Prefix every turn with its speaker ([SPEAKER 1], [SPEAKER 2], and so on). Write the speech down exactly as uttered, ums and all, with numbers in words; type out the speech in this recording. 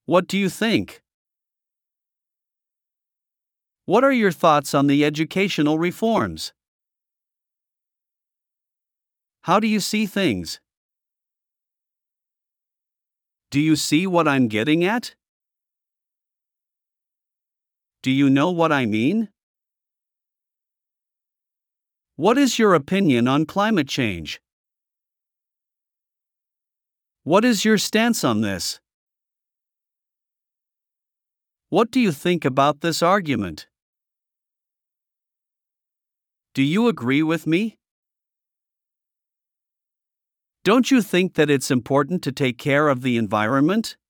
[SPEAKER 1] What do you think? What are your thoughts on the educational reforms? How do you see things? Do you see what I'm getting at? Do you know what I mean? What is your opinion on climate change? What is your stance on this? What do you think about this argument? Do you agree with me? Don't you think that it's important to take care of the environment?